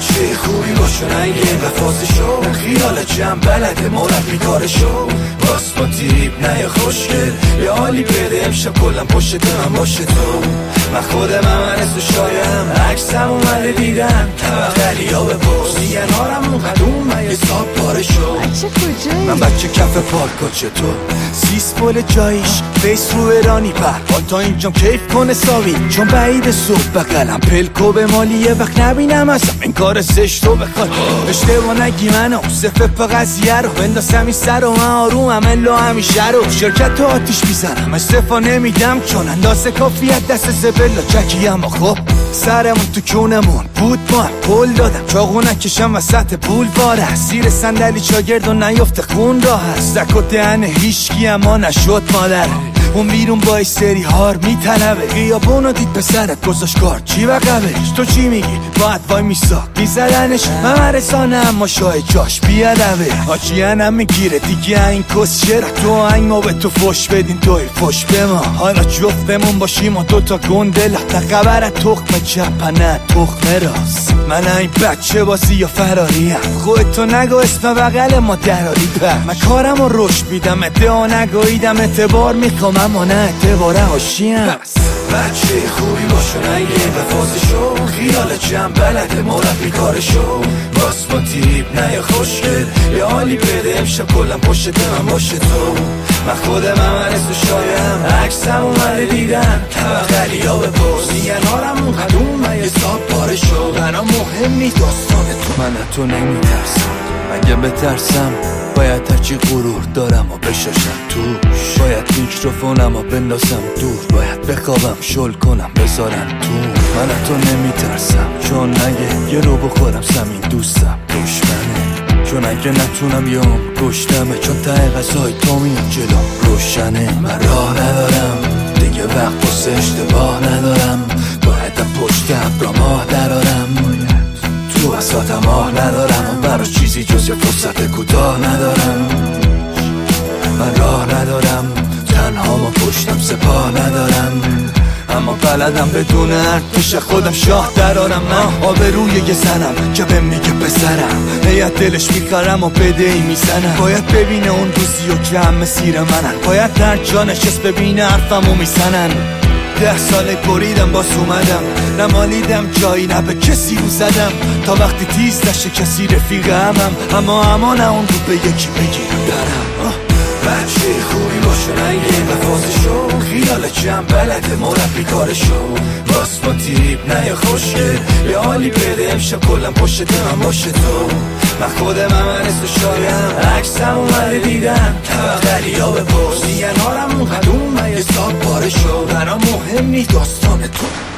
بچه خوبی باشو نگه وفاز شو خیال جمع بلده مربی کارشو باس با تیب نه خوشگل یه حالی بده امشب کلم پشت من باشه تو من خودم همرس و شایم عکسم اومده دیدم توقعلی ها بپرس دیگه نارمون قدوم من یه ساب پارشو بچه کجایی؟ من بچه کف پارکا چطور سیس بول جاییش فیس رو ایرانی پر تا اینجام کیف کنه ساوی چون بعید صبح بقلم پلکو به مالیه وقت نبینم ازم این کار زشتو بخواد اشتباه نگی منو صفه پا قضیه رو بندازم این سر و من آرومم الا همیشه رو شرکت تو آتیش میزنم استفا نمیدم چون اندازه کافیت دست زبلا جکیم خب سرمون تو کونمون بود ما پول دادم چاقو نکشم وسط پول باره زیر صندلی چاگرد و نیفته خون راه هست زک و دهن هیچکی اما نشد مادر اون بیرون با ای سری هار میطلبه خیابونو دید پسرت گذاشت کار چی بقبهش تو چی میگی باید وای میسا میزدنش من رسانه اما شای جاش بیادبه آجیانم میگیره دیگه این کس چرا تو هنگ ما به تو فش بدین توی فش به ما حالا جفتمون باشیم و دوتا گندل تقبرت تخم چپ نه تخم راست من این بچه بازی یا فراریم خودتو نگو اسم بغل ما دراری من کارم رو رشد میدم ادعا نگویدم اعتبار میخوام اما نه اعتبار هاشیم بچه خوبی باشو نگه وفازشو خیال جمع بلده مربی کارشو باس با تیب نه خوشگل یه حالی بده امشب کلم پشت من باشه تو من خودم همرس و شایم عکسم اومده دیدم توقعلی ها بپرس دیگه نارمون قدوم من یه ساب پارشو برام مهم نیست داستان تو من تو نمیترسم اگه بترسم باید هرچی غرور دارم و بشاشم توش باید میکروفونم و بندازم دور باید بخوابم شل کنم بذارم تو من تو نمیترسم چون اگه یه رو بخورم زمین دوستم دشمنه چون اگه نتونم یوم گشتمه چون ته غذای تو میام جلو روشنه من راه ندارم دیگه وقت واسه اشتباه ندارم باید پشت ابرا ماه درارم تو اصلا ماه ندارم برای چیزی جز یه فرصت کوتاه ندارم من راه ندارم تنها ما پشتم سپاه ندارم اما بلدم بدون هر پیش خودم شاه درارم من آبروی یه زنم که بهم میگه پسرم هیت دلش میخرم و بده ای میزنم باید ببینه اون روزی و که هم مسیر منن باید در جانش اس ببینه حرفمو میزنن 10 ساله بریدم باز اومدم نمالیدم جایی نه به کسی رو زدم تا وقتی تیز نشه کسی رفیق همم اما نه اون رو به یکی بگیرم درم بچه خوبی باشو نگه وفازشو خیال جمع بلده مربی کارشو باس با تیب نه خوشگل یه حالی بده امشب کلم پشت من باشه تو من خودم همرس و شایم عکسم اومده دیدم توقعلی ها بپرس دیگه نارمون قدوم من یه ساب پارشو برام مهم نیست داستان تو